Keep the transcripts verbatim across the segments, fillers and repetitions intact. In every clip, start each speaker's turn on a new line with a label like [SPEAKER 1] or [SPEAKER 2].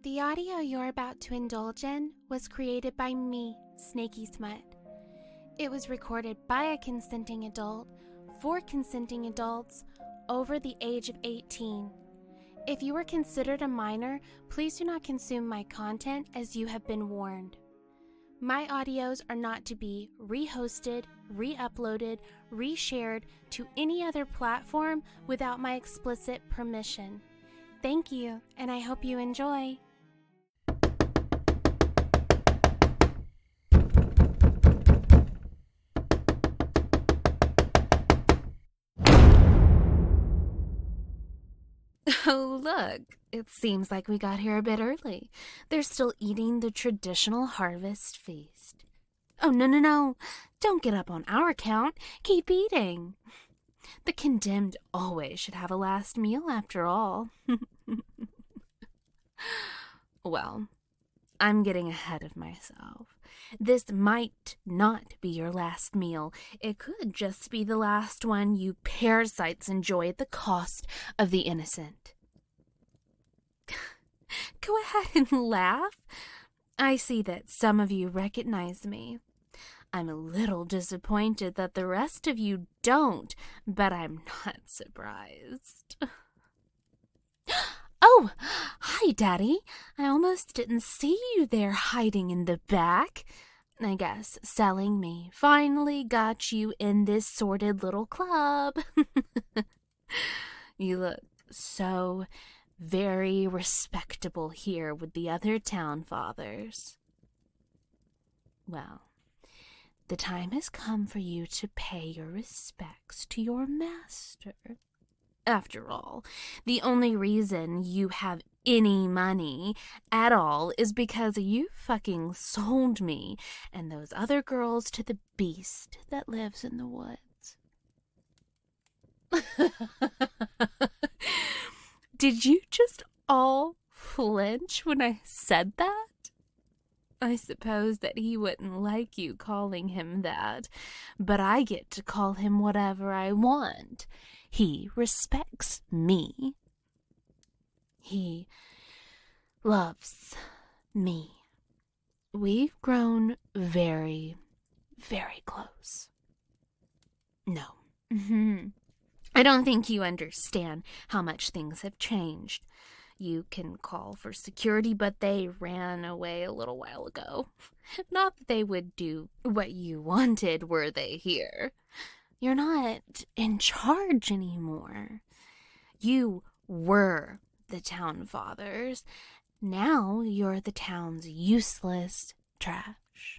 [SPEAKER 1] The audio you're about to indulge in was created by me, Snaky Smut. It was recorded by a consenting adult for consenting adults over the age of eighteen. If you are considered a minor, please do not consume my content as you have been warned. My audios are not to be rehosted, re-uploaded, re-shared to any other platform without my explicit permission. Thank you, and I hope you enjoy. Oh, look, it seems like we got here a bit early. They're still eating the traditional harvest feast. Oh, no, no, no. Don't get up on our account. Keep eating. The condemned always should have a last meal after all. Well, I'm getting ahead of myself. This might not be your last meal. It could just be the last one you parasites enjoy at the cost of the innocent. Go ahead and laugh. I see that some of you recognize me. I'm a little disappointed that the rest of you don't, but I'm not surprised. Oh, hi, Daddy. I almost didn't see you there hiding in the back. I guess selling me finally got you in this sordid little club. You look so very respectable here with the other town fathers. Well, the time has come for you to pay your respects to your master. After all, the only reason you have any money at all is because you fucking sold me and those other girls to the beast that lives in the woods. Did you just all flinch when I said that? I suppose that he wouldn't like you calling him that, but I get to call him whatever I want. He respects me. He loves me. We've grown very, very close. No. Mm-hmm. I don't think you understand how much things have changed. You can call for security, but they ran away a little while ago. Not that they would do what you wanted were they here. You're not in charge anymore. You were the town fathers. Now you're the town's useless trash.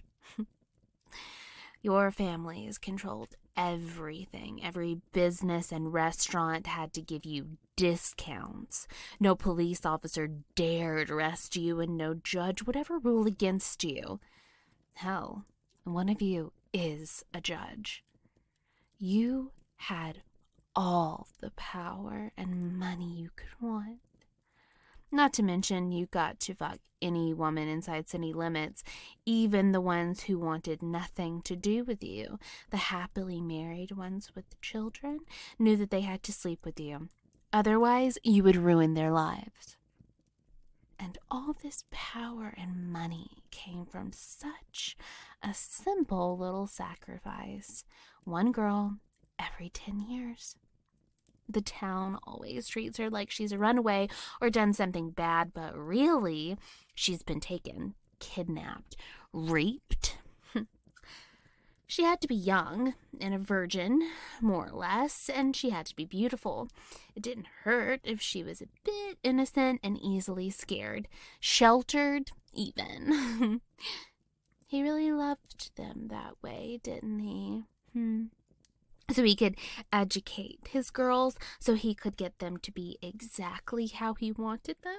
[SPEAKER 1] Your families controlled everything. Every business and restaurant had to give you discounts. No police officer dared arrest you, and no judge would ever rule against you. Hell, one of you is a judge. You had all the power and money you could want. Not to mention, you got to fuck any woman inside city limits, even the ones who wanted nothing to do with you. The happily married ones with children knew that they had to sleep with you. Otherwise, you would ruin their lives. And all this power and money came from such a simple little sacrifice. One girl every ten years. The town always treats her like she's a runaway or done something bad, but really, she's been taken, kidnapped, raped. She had to be young and a virgin, more or less, and she had to be beautiful. It didn't hurt if she was a bit innocent and easily scared, sheltered even. He really loved them that way, didn't he? Hmm. So he could educate his girls, so he could get them to be exactly how he wanted them.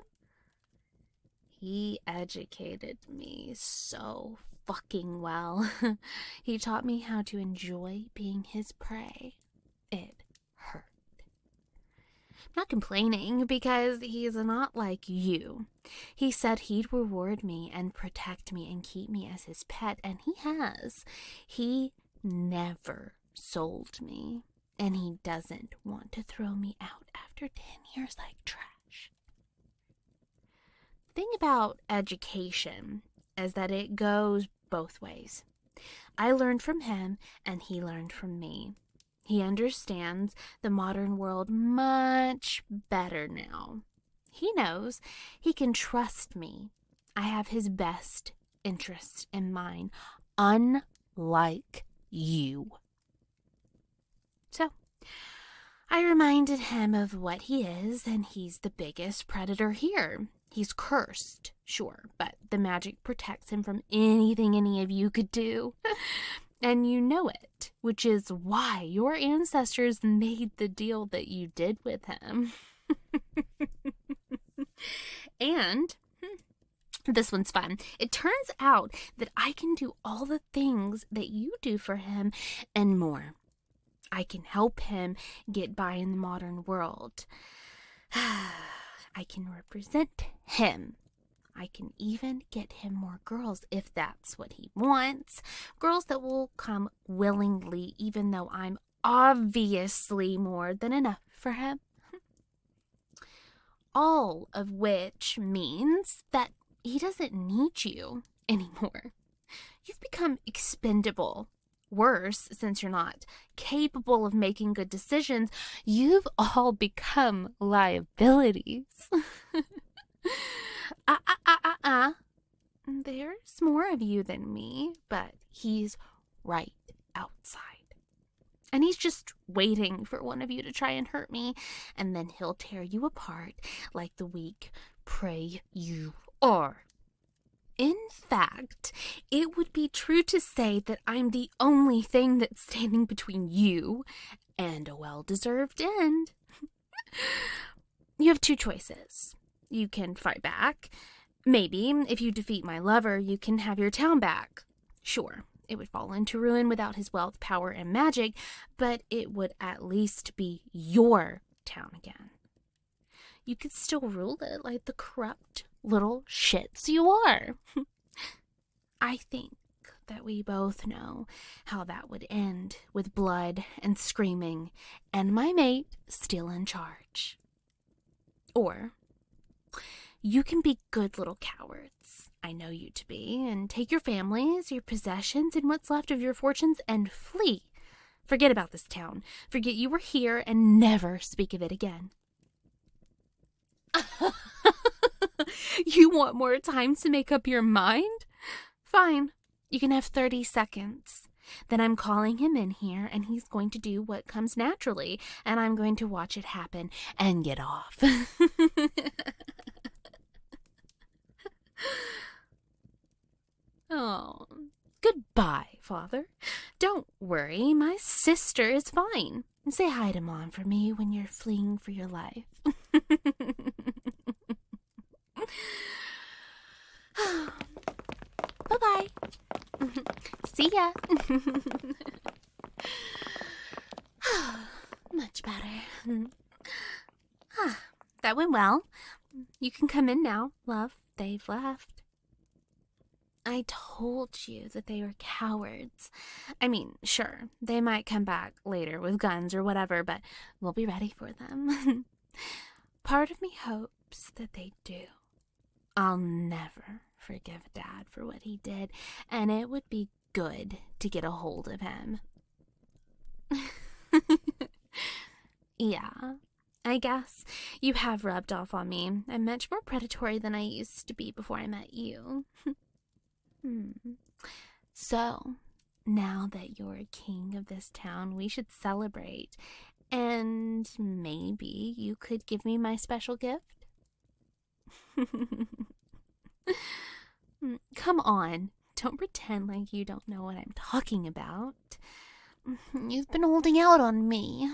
[SPEAKER 1] He educated me so fucking well. He taught me how to enjoy being his prey. It hurt. I'm not complaining, because he's not like you. He said he'd reward me and protect me and keep me as his pet, and he has. He never sold me, and he doesn't want to throw me out after ten years like trash. thing about education is that it goes both ways. I learned from him, and he learned from me. He understands the modern world much better now. He knows he can trust me. I have his best interests in mind, unlike you. So, I reminded him of what he is, and he's the biggest predator here. He's cursed, sure, but the magic protects him from anything any of you could do. And you know it, which is why your ancestors made the deal that you did with him. And this one's fun. It turns out that I can do all the things that you do for him and more. I can help him get by in the modern world. I can represent him. I can even get him more girls if that's what he wants. Girls that will come willingly, even though I'm obviously more than enough for him. All of which means that he doesn't need you anymore. You've become expendable. Worse, since you're not capable of making good decisions, you've all become liabilities. Ah, ah, ah, ah, ah. There's more of you than me, but he's right outside. And he's just waiting for one of you to try and hurt me, and then he'll tear you apart like the weak prey you are. In fact, it would be true to say that I'm the only thing that's standing between you and a well-deserved end. You have two choices. You can fight back. Maybe, if you defeat my lover, you can have your town back. Sure, it would fall into ruin without his wealth, power, and magic, but it would at least be your town again. You could still rule it like the corrupt little shits you are. I think that we both know how that would end, with blood and screaming, and my mate still in charge. Or you can be good little cowards, I know you to be, and take your families, your possessions, and what's left of your fortunes and flee. Forget about this town. Forget you were here and never speak of it again. You want more time to make up your mind? Fine. You can have thirty seconds. Then I'm calling him in here, and he's going to do what comes naturally, and I'm going to watch it happen and get off. Oh, goodbye, Father. Don't worry, my sister is fine. Say hi to Mom for me when you're fleeing for your life. Bye-bye. See ya. Much better. Ah, that went well. You can come in now, love. They've left. I told you that they were cowards. I mean, sure, they might come back later with guns or whatever, but we'll be ready for them. Part of me hopes that they do. I'll never forgive Dad for what he did, and it would be good to get a hold of him. Yeah, I guess you have rubbed off on me. I'm much more predatory than I used to be before I met you. Hmm. So, now that you're king of this town, we should celebrate. And maybe you could give me my special gift? Come on, don't pretend like you don't know what I'm talking about. You've been holding out on me.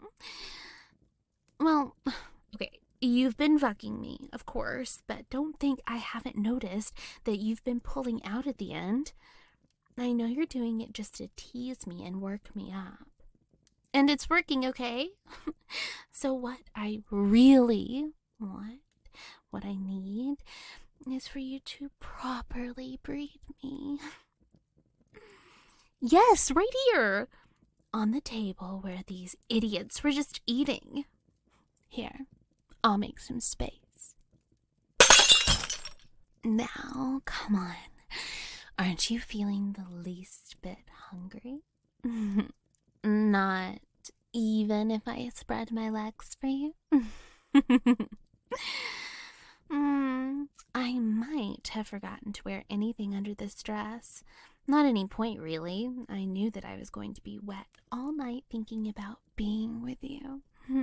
[SPEAKER 1] Well, okay, you've been fucking me, of course, but don't think I haven't noticed that you've been pulling out at the end. I know you're doing it just to tease me and work me up. And it's working, okay? So what I really want, what I need, is for you to properly breed me. Yes, right here! On the table where these idiots were just eating. Here, I'll make some space. Now, come on. Aren't you feeling the least bit hungry? Not even if I spread my legs for you? mm, I might have forgotten to wear anything under this dress. Not any point, really. I knew that I was going to be wet all night thinking about being with you.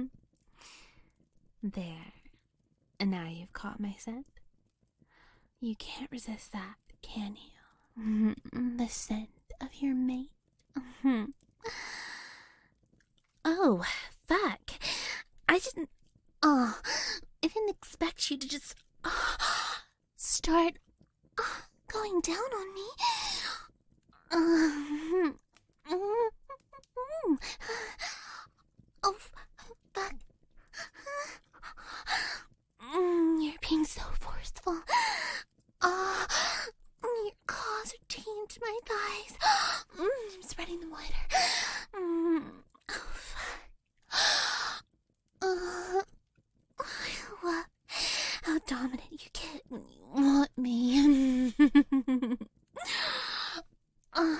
[SPEAKER 1] There. And now you've caught my scent. You can't resist that, can you? The scent of your mate. Oh, fuck. I didn't... Oh, I didn't expect you to just... Uh, start... Uh, going down on me. Uh, oh, fuck. You're being so forceful. Uh, your claws are taking to my thighs. I'm spreading them wider. Mm, oh, fuck. Uh, I love how dominant you get when you want me. uh,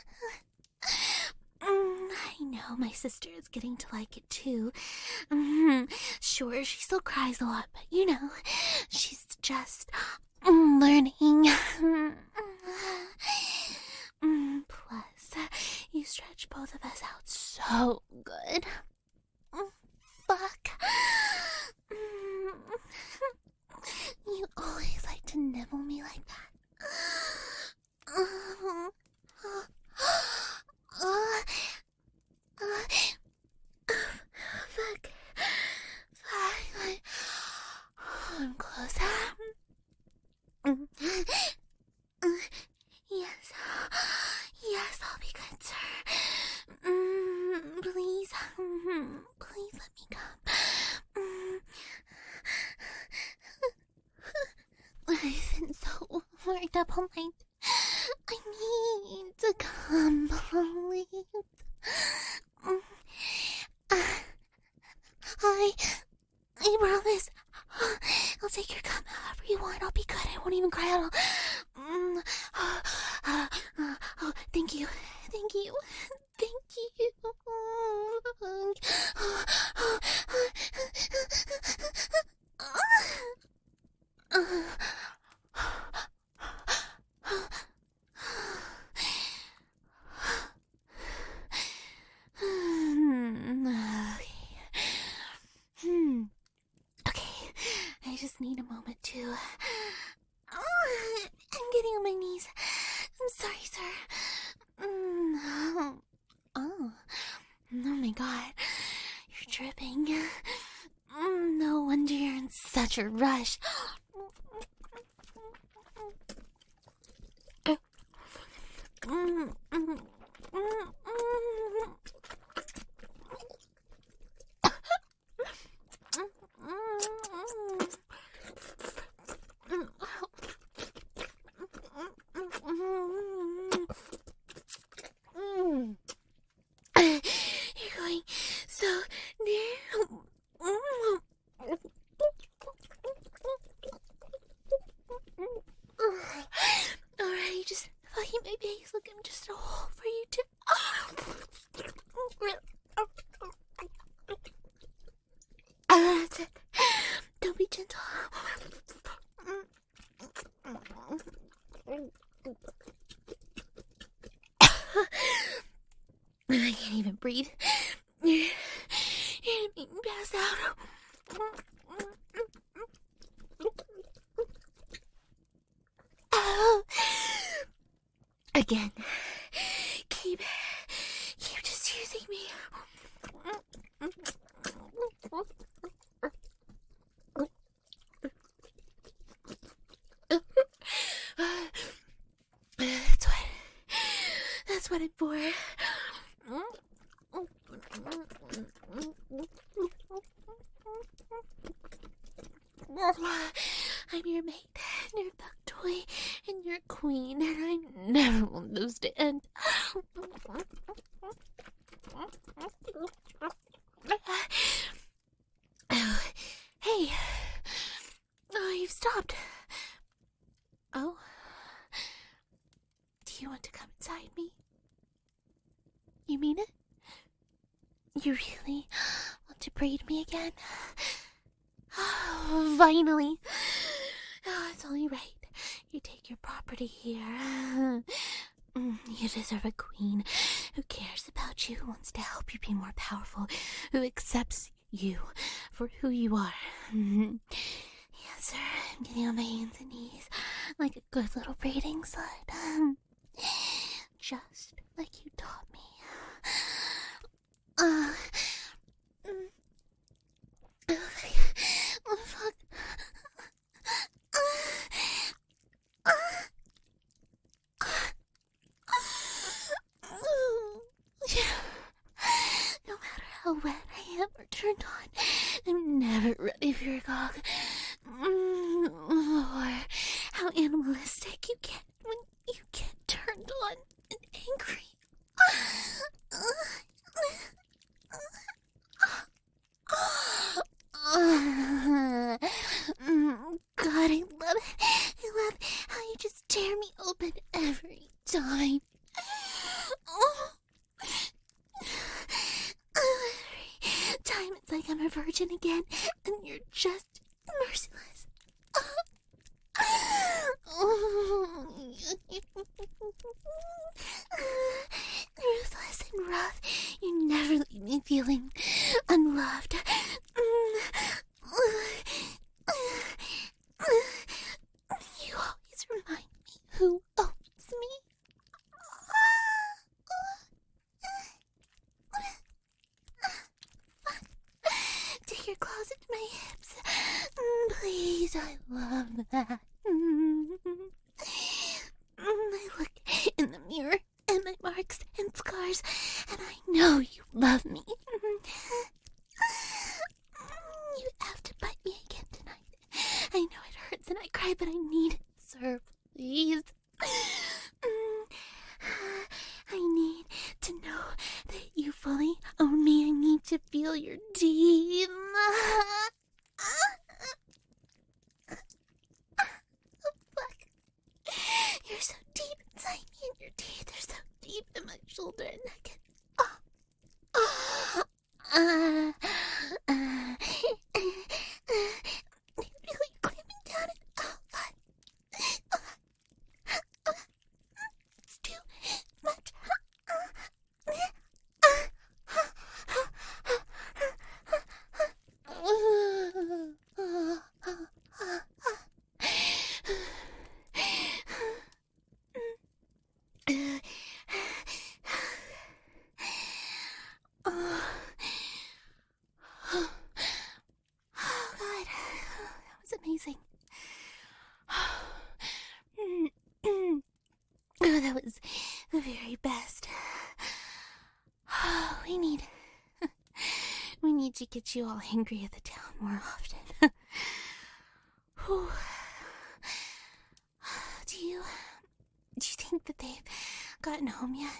[SPEAKER 1] I know my sister is getting to like it too. Sure, she still cries a lot, but you know, she's just learning. Plus, you stretch both of us out so good. Fuck. You always like to nibble me like that. Uh, uh, uh, uh, fuck. Fuck. I'm close. Yes. Yes, I'll be good, sir. Mm, please. Please let me come. Mm. I've been so worked up all night. I need to come, please. Mm. Uh, I... I promise. I'll take your cum however you want. I'll be good. I won't even cry at all. Mm, uh, uh, uh, oh, thank you. Thank you. Thank you. Need a moment to... Oh, I'm getting on my knees. I'm sorry, sir. Mm, oh. Oh my god. You're dripping. Mm, no wonder you're in such a rush. Mm, mm, mm, mm. You're going so near. Alright, just fucking my face. Look, I'm just a hole for you to. Uh, that's it. Don't be gentle. I can't even breathe. You're, you're being passed out. Oh. Again. Keep, keep just using me. That's what, that's what it's for. I'm your mate, and your thug toy, and your queen, and I never want this to end. Oh, hey. Oh, you've stopped. you want to come inside me? You mean it? You really want to braid me again? Oh, finally. Oh, it's only right. You take your property here. You deserve a queen who cares about you, who wants to help you be more powerful, who accepts you for who you are. Yes, sir. I'm getting on my hands and knees like a good little braiding slut. Just like you taught me. Uh, oh, oh fuck. No matter how wet I am or turned on, I'm never ready for your cock. Or how animalistic you get when you get turned on and angry. God, I love it. I love how you just tear me open every time. Every time it's like I'm a virgin again, and you're just merciless. Ruthless and rough, you never leave me feeling unloved. You always remind me who owns me. Take your claws into my hips. Please, I love that. I look in the mirror at my marks and scars, and I know you love me. You have to bite me again tonight. I know it hurts and I cry, but I need it, sir. Please. I need to know that you fully own me. I need to feel your teeth. You're so deep inside me, and your teeth are so deep in my shoulder and neck. Oh. Oh. Uh, uh, uh, uh, really clamping down it. Oh, God. Uh, uh, it's too much. Uh, uh, uh, amazing. Oh, that was the very best. Oh, we need we need to get you all angry at the town more often. Do you do you think that they've gotten home yet?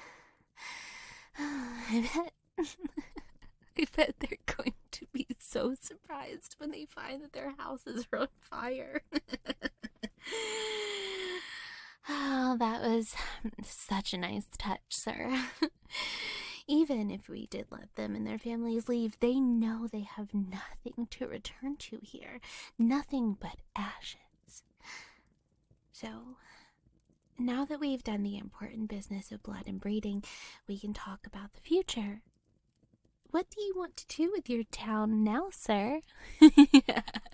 [SPEAKER 1] Oh, I bet I bet they're going to be so surprised when they find that their houses are on fire. Oh, that was such a nice touch, sir. Even if we did let them and their families leave, they know they have nothing to return to here. Nothing but ashes. So, now that we've done the important business of blood and breeding, we can talk about the future. What do you want to do with your town now, sir?